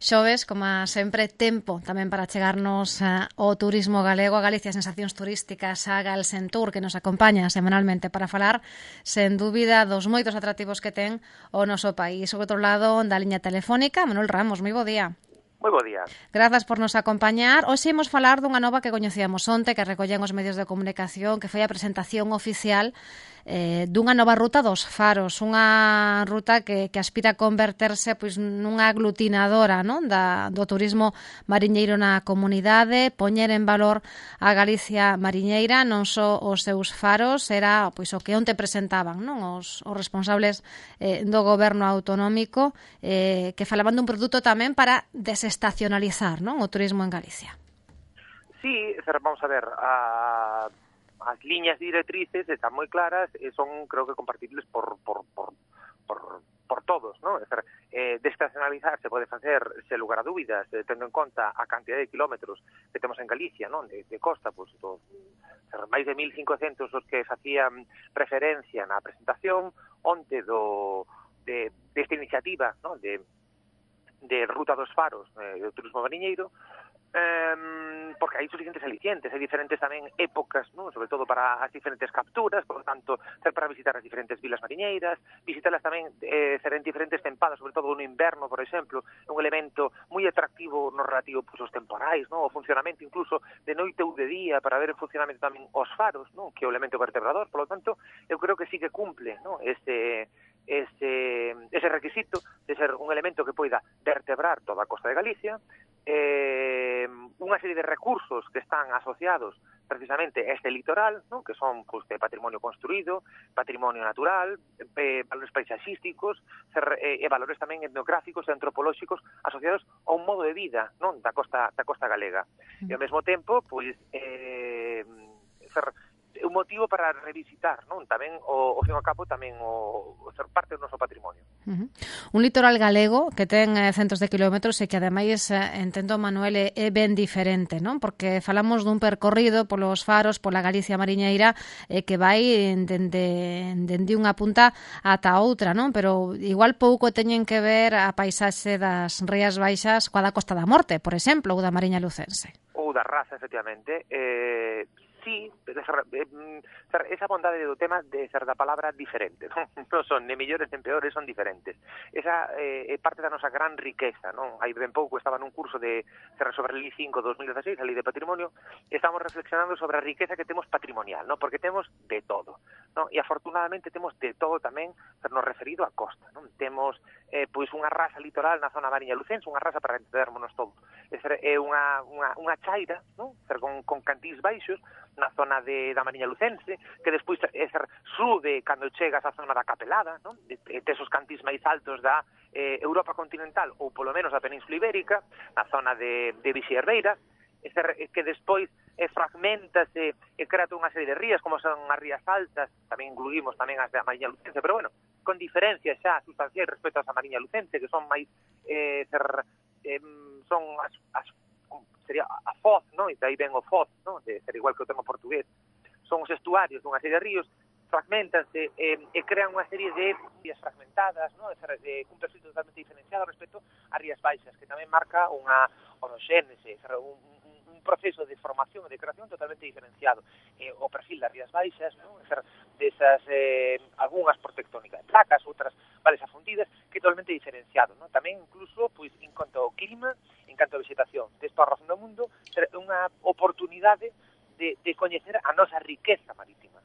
Xoves, como sempre, tempo tamén para chegarnos ao turismo galego, a Galicia, sensacións turísticas, a Galsentur, que nos acompaña semanalmente para falar, sen dúbida, dos moitos atractivos que ten o noso país. Sobre outro lado, da liña telefónica, Manuel Ramos, moi bo día. Moi bo día. Grazas por nos acompañar. Hoxe imos falar dunha nova que coñecíamos onte, que recollen os medios de comunicación, que foi a presentación oficial dunha nova ruta dos faros, unha ruta que aspira a converterse pois nunha aglutinadora, non, do turismo mariñeiro na comunidade, poñer en valor a Galicia mariñeira, non só os seus faros, era pois o que onte presentaban, non, os responsables do goberno autonómico, que falaban dun produto tamén para desestacionalizar, non, o turismo en Galicia. Sí, vamos a ver, as liñas directrices están moi claras e son, creo que, compartibles por todos, ¿no? Desestacionalizar se pode facer, sen lugar a dúbidas, tendo en conta a cantidad de kilómetros que temos en Galicia, non? De costa, pues, máis de 1.500 os que facían referencia na presentación onte desta iniciativa, ¿no? de Ruta dos Faros, do turismo mariñeiro, porque hai suficientes alicientes, hai diferentes tamén épocas, non? Sobre todo para as diferentes capturas, por lo tanto, para visitar as diferentes vilas mariñeiras, visitarlas tamén en diferentes tempadas, sobre todo no inverno, por exemplo, é un elemento moi atractivo no relativo pues, aos temporais, non? O funcionamento incluso de noite ou de día para ver en funcionamento tamén os faros, non? Que é o elemento vertebrador, por lo tanto, eu creo que sí que cumple, non? ese requisito de ser un elemento que poida vertebrar toda a costa de Galicia, unha serie de recursos que están asociados precisamente a este litoral, ¿no? Que son pues, de patrimonio construído, patrimonio natural, valores paisaxísticos e valores tamén etnográficos e antropolóxicos asociados a un modo de vida, non? da costa galega. E ao mesmo tempo, pois, un motivo para revisitar, non? Tamén o fin ao cabo tamén o ser parte do noso patrimonio. Un litoral galego que ten centos de kilómetros e que ademais, entendo, Manuel, é ben diferente, non? Porque falamos dun percorrido polos faros, pola Galicia mariñeira, que vai dende unha punta ata a outra, non? Pero igual pouco teñen que ver a paisaxe das Rías Baixas coa da Costa da Morte, por exemplo, ou da Mariña Lucense. Ou da Raza, efectivamente. Sí, esa bondade do tema de ser da palabra diferente, non son nem mellores nem peores, son diferentes. Esa é parte da nosa gran riqueza, non? Hai ben pouco estaba nun curso sobre a Lei 5 2016, a Lei de Patrimonio, e estamos reflexionando sobre a riqueza que temos patrimonial, non? Porque temos de todo, non? E afortunadamente temos de todo tamén no referido á costa, non? Temos pois unha raza litoral na zona mariña lucense, unha raza para entendermonos todos. É unha chaira, non? Con cantís baixos na zona da Mariña Lucense, que despois sube cando chegas á zona da Capelada, non? Tesos cantís máis altos da Europa continental, ou polo menos da Península Ibérica, na zona de Vixierbeira, que despois fragmentase e crea toda unha serie de rías, como son as rías altas, tamén incluímos tamén as da Mariña Lucense, pero bueno, con diferencias xa sustanciais respecto ás da Mariña Lucense, que son máis son sería a foz, non? E aí ven o foz, non? De ser igual que o termo portugués. Son os estuarios dunha serie de ríos, fragmentanse e crean unha serie de rías fragmentadas, non? Un perfil totalmente diferenciado respecto ás rías baixas, que tamén marca unha oroxénese, un proceso de formación e de creación totalmente diferenciado. O perfil das rías baixas, non? Desas, algunhas por tectónica de placas, outras vales afundidas, que é totalmente diferenciado, non? Tamén incluso, pois, en canto ao clima, en canto a vegetación, desta razón do mundo, unha oportunidade de coñecer a nosa riqueza marítima.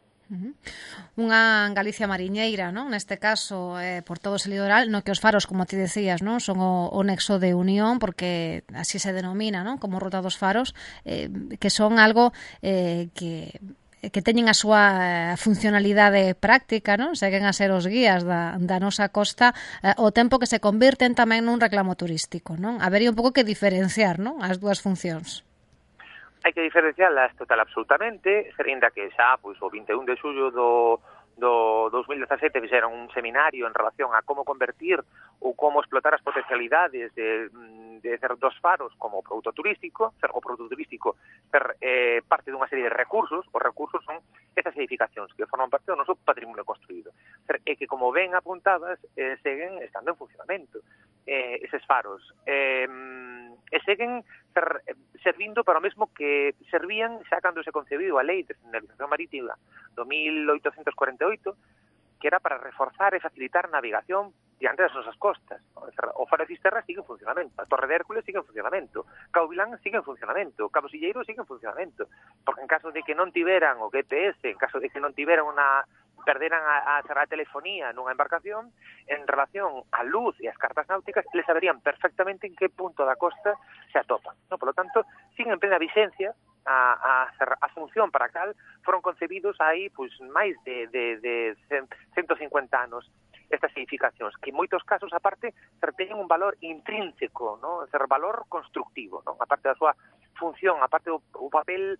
Unha Galicia mariñeira, non? Neste caso, por todo ese litoral, no que os faros, como ti decías, non? Son o nexo de unión, porque así se denomina, non? Como Ruta dos Faros, que son algo que teñen a súa funcionalidade práctica, non? Seguen a ser os guías da nosa costa, o tempo que se convirten tamén nun reclamo turístico, non? Habería un pouco que diferenciar, non? As dúas funcións. Hai que diferenciarlas total absolutamente, serinda que xa, pois, o 21 de xullo do do 2017 fixeron un seminario en relación a como convertir ou como explotar as potencialidades de dos faros como produto turístico. O produto turístico parte dunha serie de recursos. Os recursos son esas edificacións que forman parte do noso patrimonio construído, e que, como ben apuntadas, seguen estando en funcionamento eses faros, e seguen servindo para o mesmo que servían xa cando se concebiu a Lei de Señalización Marítima do 1848, que era para reforzar e facilitar a navegación diante das nosas costas. O faro de Fisterra sigue en funcionamento, a Torre de Hércules sigue en funcionamento, Cabo Vilán sigue en funcionamento, Cabo Silleiro sigue en funcionamento, porque en caso de que non tiveran o GPS, en caso de que non tiveran perderan a telefonía nunha embarcación, en relación á luz e as cartas náuticas, les saberían perfectamente en que punto da costa se atopan. Por lo tanto, siguen en plena vigencia. A función para a cal foron concebidos aí máis de 150 anos estas edificacións, que en moitos casos, aparte, teñen un valor intrínseco, valor constructivo, aparte da súa función, aparte o papel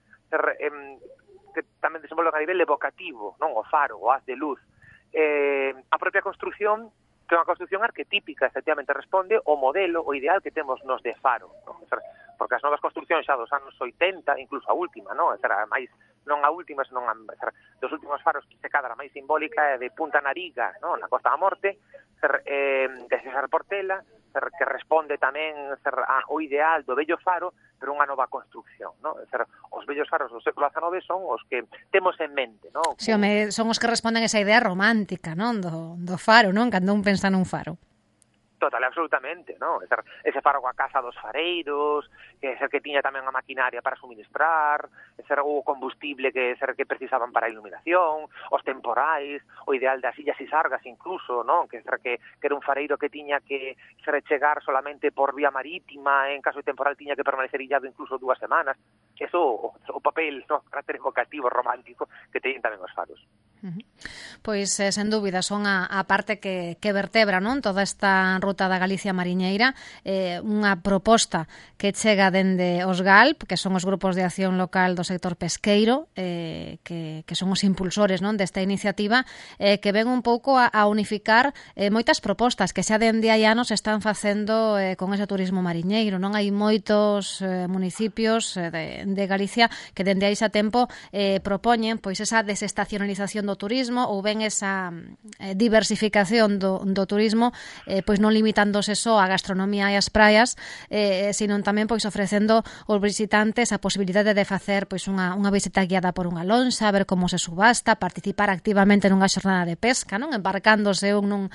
que tamén desenvolven a nivel evocativo, o faro, o haz de luz. A propia construción, que é unha construción arquetípica, efectivamente responde ao modelo, o ideal que temos nos de faro, porque as novas construcións xa dos anos 80, incluso a última, máis, non a última, senón dos últimos faros que se cadra máis simbólica é de Punta Nariga, na Costa da Morte, de César Portela, que responde tamén ao ideal do vello faro, pero unha nova construcción, os vellos faros do século XIX son os que temos en mente, Si, son os que responden a esa idea romántica, do faro, cando un pensa nun faro. Total, absolutamente, ese faro coa casa dos fareiros, que tiña tamén a maquinaria para suministrar, o combustible que precisaban para a iluminación, os temporais, o ideal das illas Isargas incluso, que era un fareiro que tiña que chegar solamente por vía marítima, en caso de temporal tiña que permanecer illado incluso 2 semanas. Eso, o papel, carácter evocativo, romántico, que teñen tamén os faros. Pois, sen dúbida, son a parte que vertebra toda esta ruta da Galicia mariñeira, unha proposta que chega dende os GALP, que son os grupos de acción local do sector pesqueiro, que son os impulsores desta iniciativa, que ven un pouco a unificar moitas propostas que xa dende hai anos están facendo con ese turismo mariñeiro. Non hai moitos municipios de Galicia que dende aí xa tempo propoñen esa desestacionalización do turismo, ou ben esa diversificación do turismo, non limitándose só a gastronomía e as praias, sino tamén ofrecendo aos visitantes a posibilidade de facer unha visita guiada por unha lonxa, ver como se subasta, participar activamente nunha xornada de pesca, embarcándose nun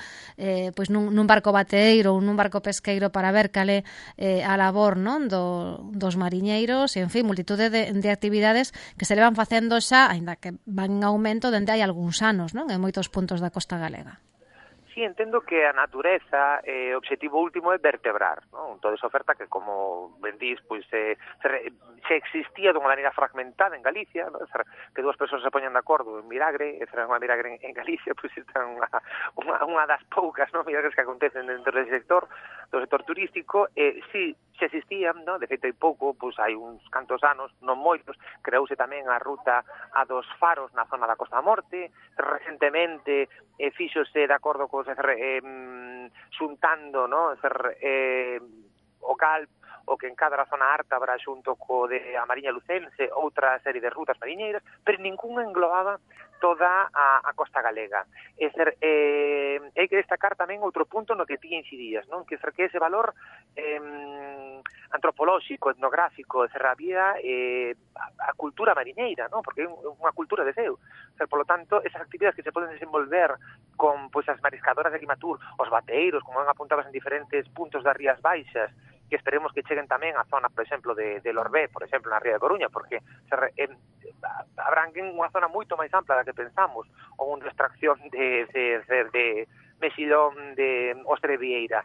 barco bateeiro ou nun barco pesqueiro para ver cal é a labor dos mariñeiros, e, en fin, multitude de actividades que se levan facendo xa, aínda que van en aumento dende hai algúns anos, en moitos puntos da costa galega. Sí, entendo que a natureza, o obxectivo último é vertebrar, toda esa oferta que, como ben dís, se existía dunha maneira fragmentada en Galicia, que dúas persoas se poñan de acordo en Miragre, e será unha Miragre en Galicia, esta é unha das poucas miragres que acontecen dentro do sector turístico. Sí, xa existían, de feito hai pouco, hai uns cantos anos, non moitos, creouse tamén a ruta a dos faros na zona da Costa da Morte, recentemente fíxose de acordo con xuntando o GALP, o que encadra a zona ártabra xunto co de a Mariña Lucense, outra serie de rutas mariñeiras, pero ningún englobaba toda a costa galega. Hai que destacar tamén outro punto no que ti incidías, que ese valor antropolóxico, etnográfico, había a cultura mariñeira, porque é unha cultura de seu. Por lo tanto, esas actividades que se poden desenvolver con as mariscadoras de Quimatur, os bateeiros, como han apuntabas en diferentes puntos das Rías Baixas, que esperemos que cheguen tamén á zona, por exemplo, de Lorbé, por exemplo, na Ría de Coruña, porque abranguen unha zona moito máis ampla da que pensamos, ou unha extracción de mexilón de ostra de vieira.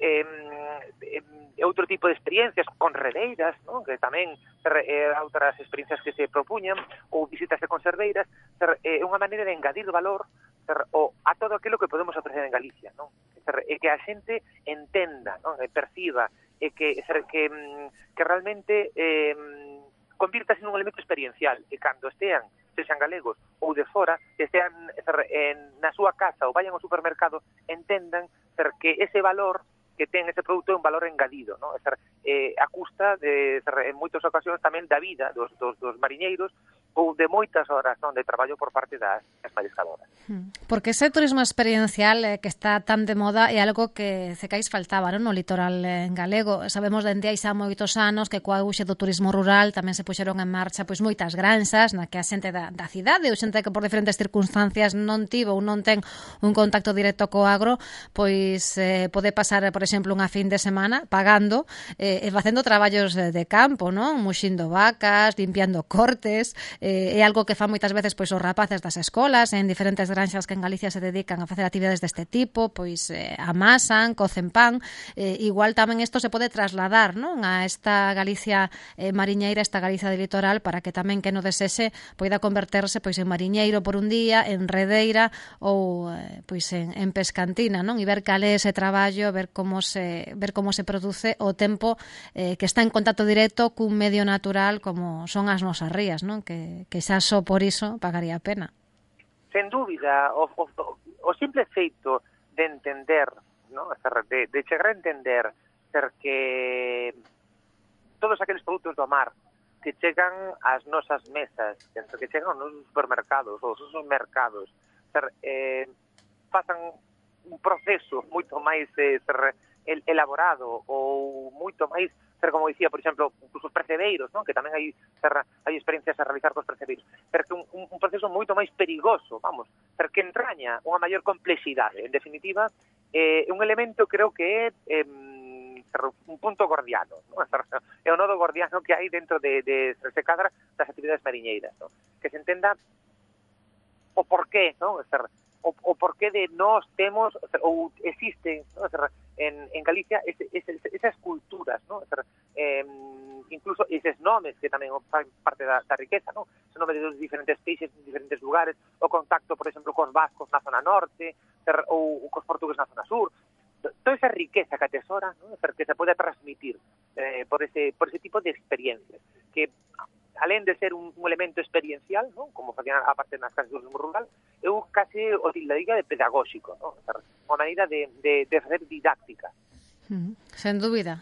Outro tipo de experiencias con redeiras, que tamén outras experiencias que se propuñan, ou visitas de conserveiras, é unha maneira de engadir valor a todo aquilo que podemos ofrecer en Galicia, e que a xente entenda, perciba, e que realmente convirtase nun elemento experiencial, e cando estean sexan galegos ou de fora, que estean na súa casa ou vayan ao supermercado, entendan que ese valor que ten ese produto é un valor engadido, ¿no? A custa de, en moitas ocasións tamén da vida dos mariñeiros ou de moitas horas, non, de traballo por parte das mariscadoras. Porque ese turismo experiencial que está tan de moda é algo que cecais faltaba, non, no litoral galego. Sabemos dende hai xa moitos anos que coa auxe do turismo rural tamén se puxeron en marcha pois moitas granxas na que a xente da cidade ou xente que por diferentes circunstancias non tivo ou non ten un contacto directo co agro, pois pode pasar, por exemplo, unha fin de semana pagando e facendo traballos de campo, non? Muxindo vacas, limpiando cortes, é algo que fan moitas veces pois os rapaces das escolas en diferentes granxas que en Galicia se dedican a facer actividades deste tipo, pois amasan, cocen pan, igual tamén isto se pode trasladar, non, a esta Galicia mariñeira, esta Galicia de litoral, para que tamén que no desexe poida converterse pois en mariñeiro por un día, en redeira ou pois en pescantina, non? E ver cal é ese traballo, ver como se produce o tempo que está en contacto directo cun medio natural como son as nosas rías, non? Que xa só por iso pagaría a pena. Sen dúbida, o simple feito de entender, ¿no? de chegar a entender que todos aqueles produtos do mar que chegan ás nosas mesas, que chegan aos nosos supermercados, aos nosos mercados, pasan un proceso moito máis elaborado ou moito máis, como dicía, por exemplo, incluso os percebeiros, non? Que tamén hai experiencias a realizar cos percebeiros, pero que un proceso moito máis perigoso, vamos, que entraña unha maior complexidade. En definitiva, un elemento creo que é un punto gordiano, ¿no? É o nodo gordiano que hai dentro de se cadra das actividades mariñeiras, ¿no? Que se entenda o porqué, ¿no? O porqué de nós temos ou existen, ¿no? En Galicia esas culturas, ¿no? Incluso eses nomes que tamén fan parte da riqueza, ¿no? Son nomes de diferentes países, en diferentes lugares, o contacto, por exemplo, cos vascos na zona norte, ou cos portugueses na zona sur. Toda esa riqueza que atesora, ¿no? Que se pode transmitir por ese tipo de experiencias, que alén de ser un elemento experiencial, ¿no? Como facían a parte nas casas do turismo rural, eu case o tildaría de pedagóxico, ¿no? Unha maneira de facer didáctica. Sen dúbida,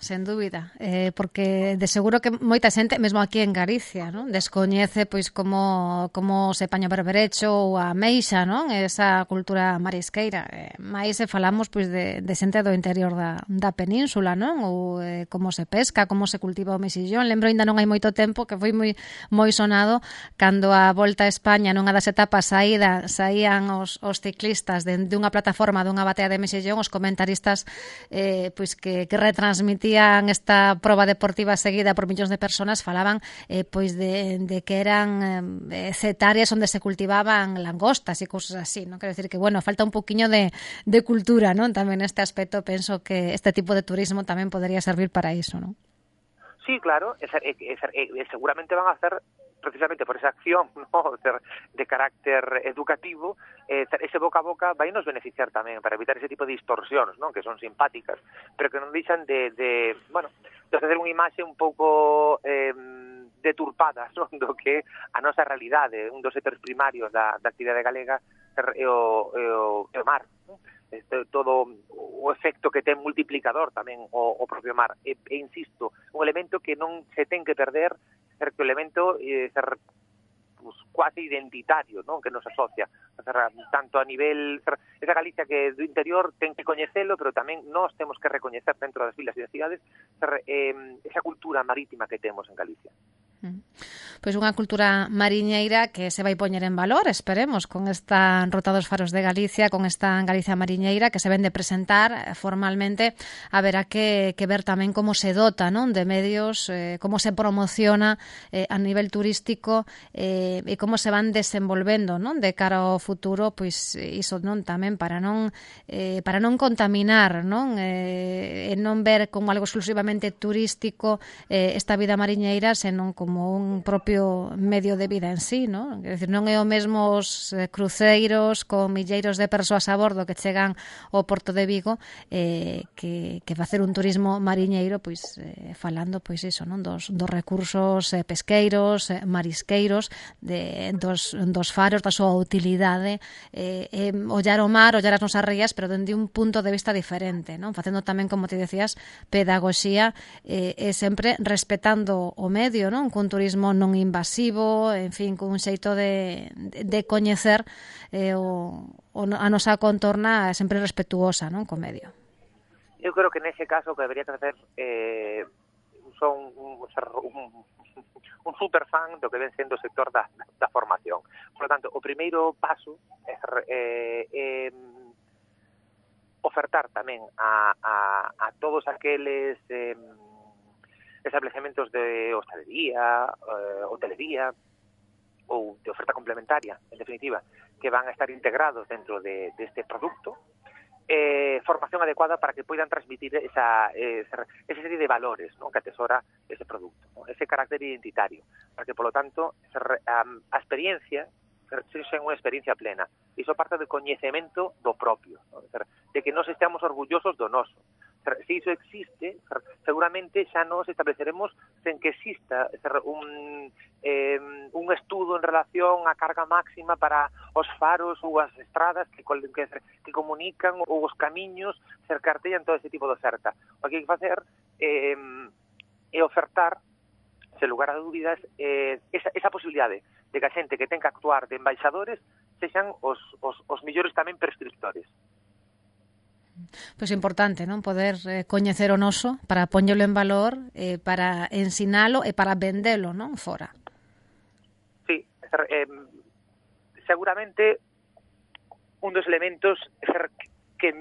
porque de seguro que moita xente, mesmo aquí en Galicia, non, descoñece pois como se paña o berberecho ou a meixa, non, esa cultura marisqueira, máis se falamos pois de xente do interior da península, non, ou como se pesca, como se cultiva o mexillón. Lembro ainda non hai moito tempo que foi moi sonado cando a volta a España nunha das etapas saían os ciclistas de unha plataforma dunha batea de mexillón, os comentaristas pois que retransmitían esta proba deportiva seguida por millóns de persoas, falaban pois de que eran hectáreas onde se cultivaban langostas e cousas así, non? Quero decir que, bueno, falta un poquinho de cultura, non? Tamén neste aspecto penso que este tipo de turismo tamén podería servir para iso, non? Sí, claro, seguramente van a hacer precisamente por esa acción, ¿no? De carácter educativo, ese boca a boca vai nos beneficiar tamén para evitar ese tipo de distorsións, ¿no? Que son simpáticas, pero que non deixan de facer unha imaxe un pouco deturpada, ¿no? Do que a nosa realidade, un dos sectores primarios da actividade galega é o mar, ¿no? Todo o efecto que ten multiplicador tamén o propio mar, e insisto, un elemento que non se ten que perder, que o elemento ser quasi identitario, ¿no? Que nos asocia, tanto a nivel esa Galicia que do interior ten que coñecelo, pero tamén nós temos que recoñecer dentro das vilas e das cidades esa cultura marítima que temos en Galicia. Pois unha cultura mariñeira que se vai poñer en valor, esperemos, con esta Ruta dos Faros de Galicia, con esta Galicia mariñeira que se ven de presentar formalmente. Haberá que ver tamén como se dota, non, de medios, como se promociona a nivel turístico e como se van desenvolvendo, non, de cara ao futuro, pois iso, non, tamén para non contaminar, non, e non ver como algo exclusivamente turístico esta vida mariñeira, senón como como un propio medio de vida en sí, non? Quer dizer, non é o mesmo os cruceiros con milleiros de persoas a bordo que chegan ao Porto de Vigo que facer un turismo mariñeiro, pois falando, pois iso, non? Dos recursos pesqueiros, marisqueiros, dos faros, da súa utilidade, ollar o mar, ollar as nosas rías, pero dende un punto de vista diferente, non? Facendo tamén, como te decías, pedagogía e sempre respetando o medio, non? Cun turismo non invasivo, en fin, cun xeito de coñecer a nosa contorna sempre respetuosa, non? Co medio. Eu creo que nese caso o que debería facer son un super fan do que ven sendo o sector da formación. Por lo tanto, o primeiro paso é ofertar tamén a todos aqueles establecementos de hostalería, hotelería ou de oferta complementaria, en definitiva, que van a estar integrados dentro deste producto, formación adecuada para que poidan transmitir esa serie de valores, ¿no?, que atesora ese producto, ¿no?, ese carácter identitario, para que, polo tanto, a experiencia sexa unha experiencia plena. Iso parte do coñecemento do propio, ¿no?, de que nos estemos orgullosos do noso. Se iso existe, seguramente xa nos estableceremos sen que exista un estudo en relación á carga máxima para os faros ou as estradas que comunican ou os camiños que cartellan todo ese tipo de oferta. O que hai que facer é ofertar, sen lugar a dúbidas, esa posibilidade de que a xente que ten que actuar de embaixadores sexan os mellores tamén prescriptores. Pois é importante, non? Poder coñecer o noso para poñelo en valor, para ensinalo e para vendelo, non? Fora. Sí, seguramente un dos elementos que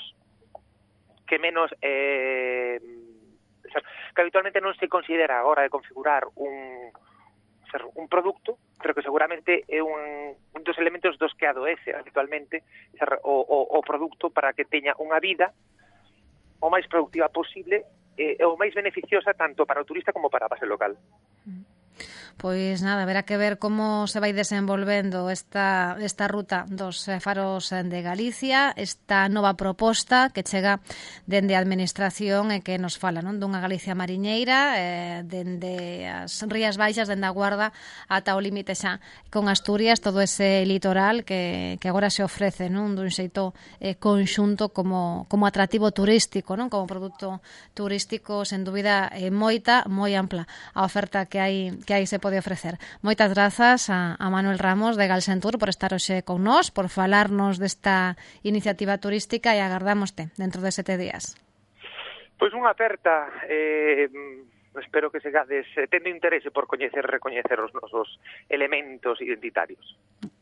habitualmente non se considera a hora de configurar un produto, pero que seguramente é un dos elementos dos que adoece habitualmente o produto para que teña unha vida o máis productiva posible e o máis beneficiosa tanto para o turista como para a base local. Pois nada, haberá que ver como se vai desenvolvendo esta ruta dos faros de Galicia, esta nova proposta que chega dende a Administración e que nos fala, non, dunha Galicia mariñeira, dende as Rías Baixas, dende a Guarda ata o límite xa con Asturias, todo ese litoral que agora se ofrece, non, dun xeito conxunto como atractivo turístico, non, como produto turístico, sen dúbida moi ampla a oferta que hai se pode ofrecer. Moitas grazas a Manuel Ramos de Galsentur por estar hoxe con nós, por falarnos desta iniciativa turística e agardámoste dentro de 7 días. Pois unha aperta, espero que segades tendo interese por coñecer e recoñecer os nosos elementos identitarios.